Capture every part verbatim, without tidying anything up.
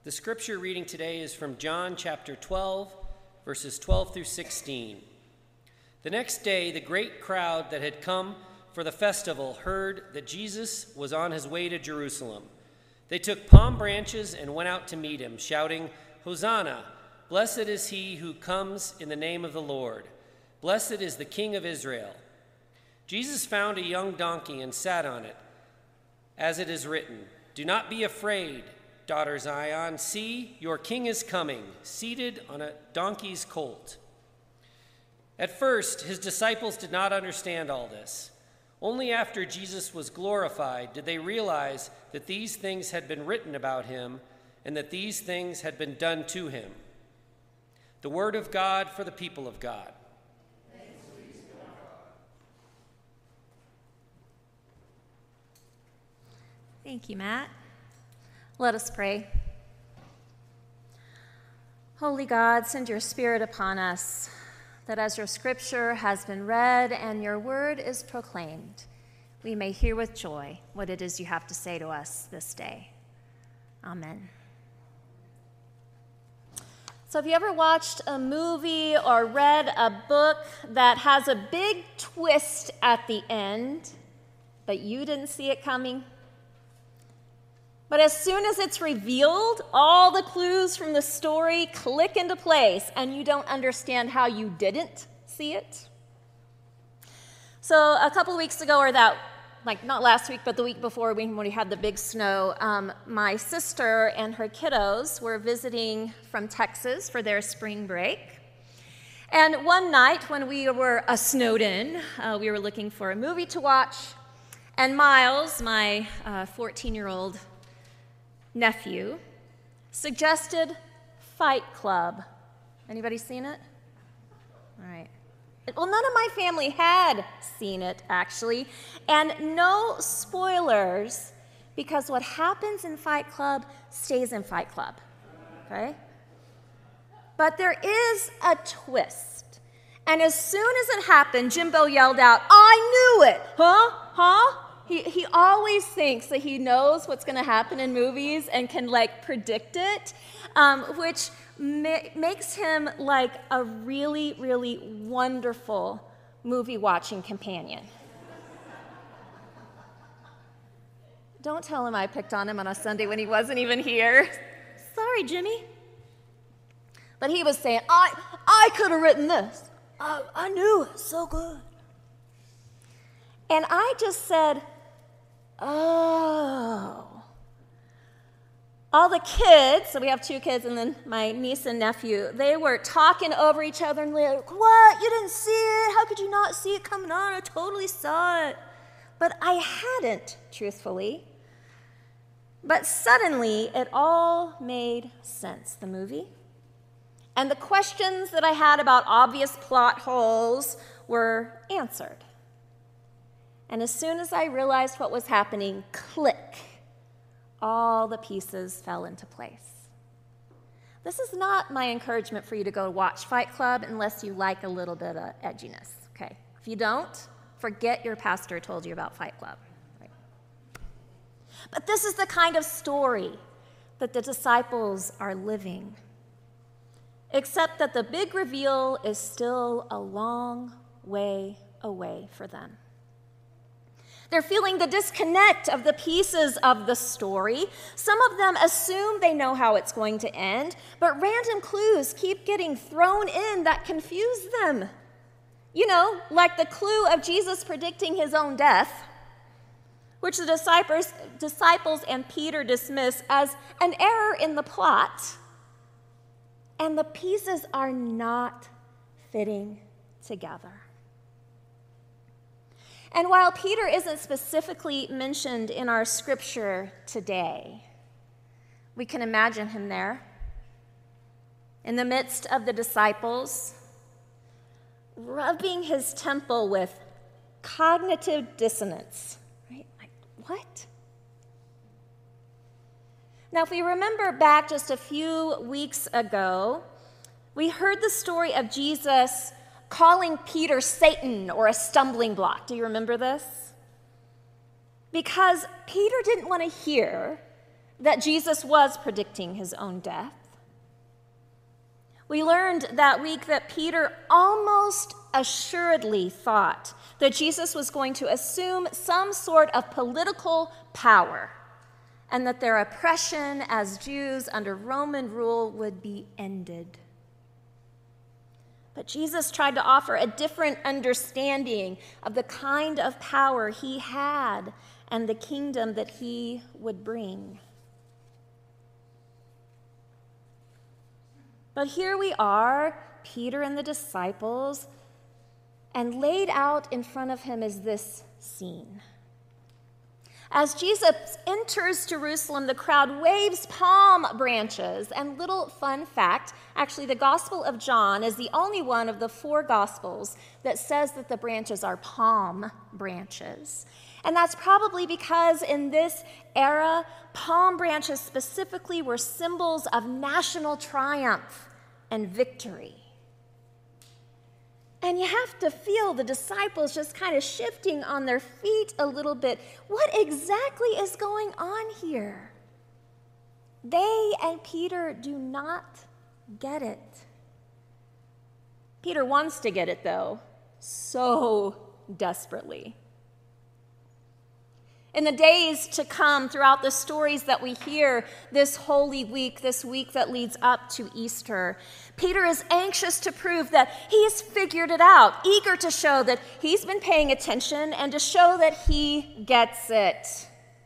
The scripture reading today is from John chapter twelve, verses twelve through sixteen. The next day, the great crowd that had come for the festival heard that Jesus was on his way to Jerusalem. They took palm branches and went out to meet him, shouting, "Hosanna! Blessed is he who comes in the name of the Lord. Blessed is the King of Israel." Jesus found a young donkey and sat on it, as it is written, "Do not be afraid, daughter Zion. See, your king is coming, seated on a donkey's colt." At first, his disciples did not understand all this. Only after Jesus was glorified did they realize that these things had been written about him and that these things had been done to him. The word of God for the people of God. Thank you, Matt. Let us pray. Holy God, send your Spirit upon us, that as your scripture has been read and your word is proclaimed, we may hear with joy what it is you have to say to us this day. Amen. So have you ever watched a movie or read a book that has a big twist at the end, but you didn't see it coming? But as soon as it's revealed, all the clues from the story click into place, and you don't understand how you didn't see it. So a couple weeks ago, or that, like not last week, but the week before when we had the big snow, um, my sister and her kiddos were visiting from Texas for their spring break. And one night when we were uh, snowed in, uh, we were looking for a movie to watch, and Miles, my uh, fourteen-year-old nephew, suggested Fight Club. Anybody seen it? All right. Well, none of my family had seen it, actually, and no spoilers, because what happens in Fight Club stays in Fight Club, okay? But there is a twist, and as soon as it happened, Jimbo yelled out, "I knew it!" Huh? Huh? He, he always thinks that he knows what's going to happen in movies and can, like, predict it, um, which ma- makes him, like, a really, really wonderful movie-watching companion. Don't tell him I picked on him on a Sunday when he wasn't even here. Sorry, Jimmy. But he was saying, I, I could have written this. I, I knew it so good. And I just said, oh. All the kids, so we have two kids and then my niece and nephew, they were talking over each other and they're like, "What? You didn't see it? How could you not see it coming on? I totally saw it." But I hadn't, truthfully. But suddenly, it all made sense, the movie. And the questions that I had about obvious plot holes were answered. And as soon as I realized what was happening, click, all the pieces fell into place. This is not my encouragement for you to go watch Fight Club unless you like a little bit of edginess, okay? If you don't, forget your pastor told you about Fight Club. Right? But this is the kind of story that the disciples are living, except that the big reveal is still a long way away for them. They're feeling the disconnect of the pieces of the story. Some of them assume they know how it's going to end, but random clues keep getting thrown in that confuse them. You know, like the clue of Jesus predicting his own death, which the disciples, disciples and Peter dismiss as an error in the plot. And the pieces are not fitting together. And while Peter isn't specifically mentioned in our scripture today, we can imagine him there in the midst of the disciples, rubbing his temple with cognitive dissonance. Right? Like, what? Now, if we remember back just a few weeks ago, we heard the story of Jesus calling Peter Satan or a stumbling block. Do you remember this? Because Peter didn't want to hear that Jesus was predicting his own death. We learned that week that Peter almost assuredly thought that Jesus was going to assume some sort of political power and that their oppression as Jews under Roman rule would be ended. But Jesus tried to offer a different understanding of the kind of power he had and the kingdom that he would bring. But here we are, Peter and the disciples, and laid out in front of him is this scene. As Jesus enters Jerusalem, the crowd waves palm branches. And little fun fact, actually the Gospel of John is the only one of the four Gospels that says that the branches are palm branches. And that's probably because in this era, palm branches specifically were symbols of national triumph and victory. And you have to feel the disciples just kind of shifting on their feet a little bit. What exactly is going on here? They and Peter do not get it. Peter wants to get it, though, so desperately. In the days to come, throughout the stories that we hear this Holy Week, this week that leads up to Easter, Peter is anxious to prove that he's figured it out, eager to show that he's been paying attention and to show that he gets it.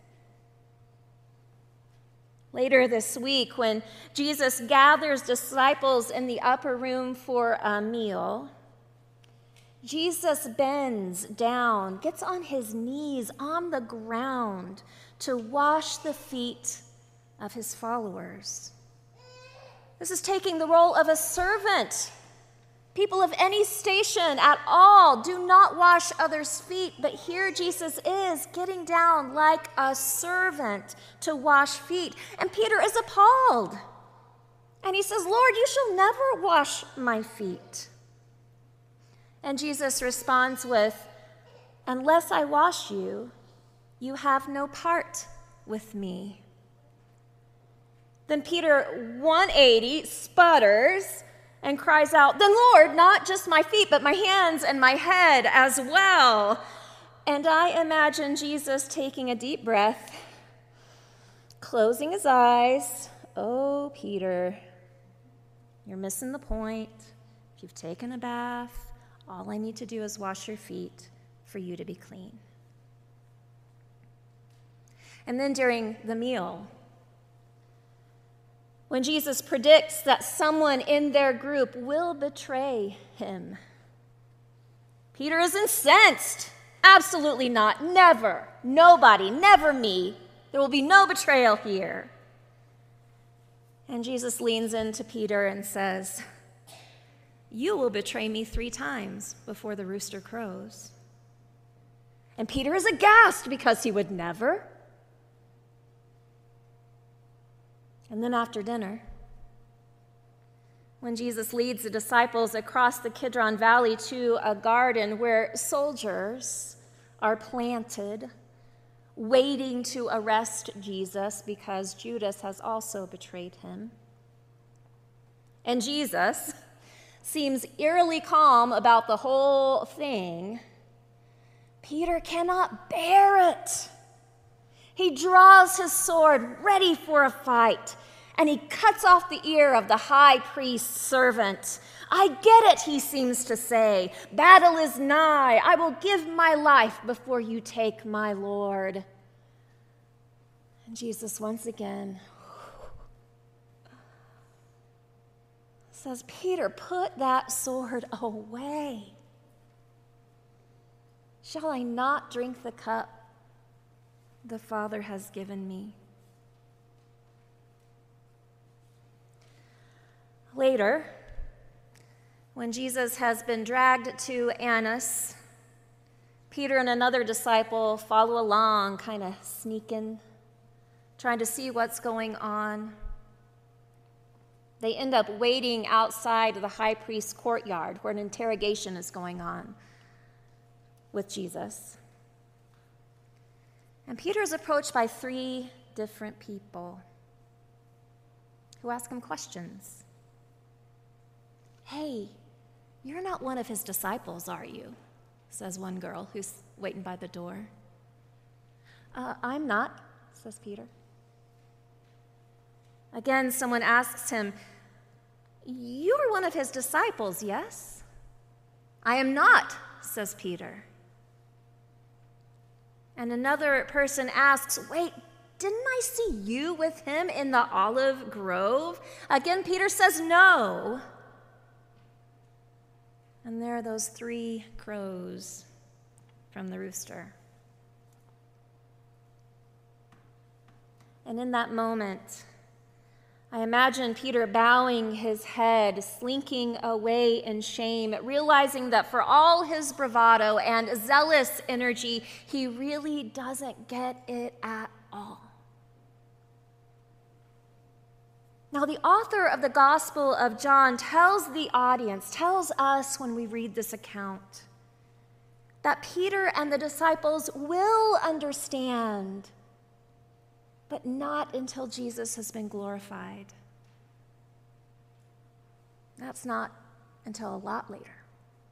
Later this week, when Jesus gathers disciples in the upper room for a meal, Jesus bends down, gets on his knees on the ground to wash the feet of his followers. This is taking the role of a servant. People of any station at all do not wash others' feet, but here Jesus is getting down like a servant to wash feet. And Peter is appalled. And he says, "Lord, you shall never wash my feet." And Jesus responds with, "Unless I wash you, you have no part with me." Then Peter, one eighty, sputters and cries out, "Then Lord, not just my feet, but my hands and my head as well." And I imagine Jesus taking a deep breath, closing his eyes. "Oh, Peter, you're missing the point. If you've taken a bath, all I need to do is wash your feet for you to be clean." And then during the meal, when Jesus predicts that someone in their group will betray him, Peter is incensed. "Absolutely not. Never. Nobody. Never me. There will be no betrayal here." And Jesus leans into Peter and says, "You will betray me three times before the rooster crows." And Peter is aghast because he would never. And then after dinner, when Jesus leads the disciples across the Kidron Valley to a garden where soldiers are planted, waiting to arrest Jesus because Judas has also betrayed him. And Jesus seems eerily calm about the whole thing. Peter cannot bear it. He draws his sword, ready for a fight, and he cuts off the ear of the high priest's servant. "I get it," he seems to say. "Battle is nigh. I will give my life before you take my Lord." And Jesus once again says, "Peter, put that sword away. Shall I not drink the cup the Father has given me?" Later, when Jesus has been dragged to Annas, Peter and another disciple follow along, kind of sneaking, trying to see what's going on. They end up waiting outside of the high priest's courtyard where an interrogation is going on with Jesus. And Peter is approached by three different people. who ask him questions. "Hey, you're not one of his disciples, are you?" says one girl who's waiting by the door. Uh, "I'm not," says Peter. Again, someone asks him, "You are one of his disciples, yes?" "I am not," says Peter. And another person asks, "Wait, didn't I see you with him in the olive grove?" Again, Peter says no. And there are those three crows from the rooster. And in that moment, I imagine Peter bowing his head, slinking away in shame, realizing that for all his bravado and zealous energy, he really doesn't get it at all. Now, the author of the Gospel of John tells the audience, tells us when we read this account, that Peter and the disciples will understand, but not until Jesus has been glorified. That's not until a lot later.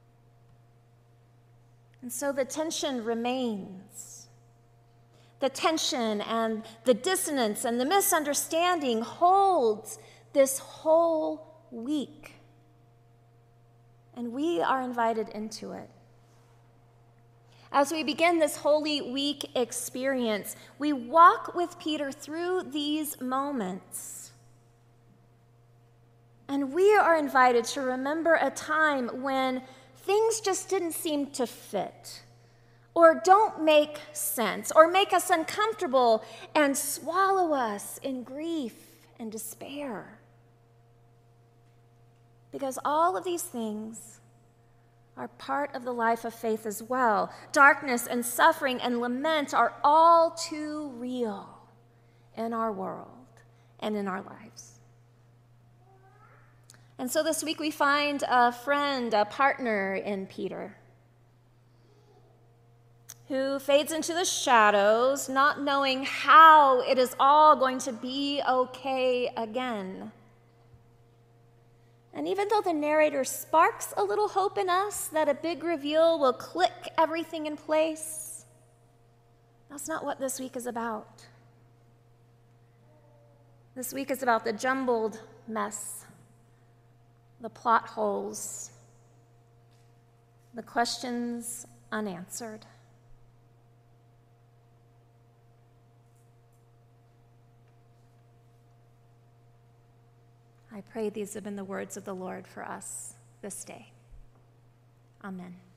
And so the tension remains. The tension and the dissonance and the misunderstanding holds this whole week. And we are invited into it. As we begin this Holy Week experience, we walk with Peter through these moments. And we are invited to remember a time when things just didn't seem to fit, or don't make sense, or make us uncomfortable and swallow us in grief and despair. Because all of these things are part of the life of faith as well. Darkness and suffering and lament are all too real in our world and in our lives. And so this week we find a friend, a partner in Peter, who fades into the shadows, not knowing how it is all going to be okay again. And even though the narrator sparks a little hope in us that a big reveal will click everything in place, that's not what this week is about. This week is about the jumbled mess, the plot holes, the questions unanswered. I pray these have been the words of the Lord for us this day. Amen.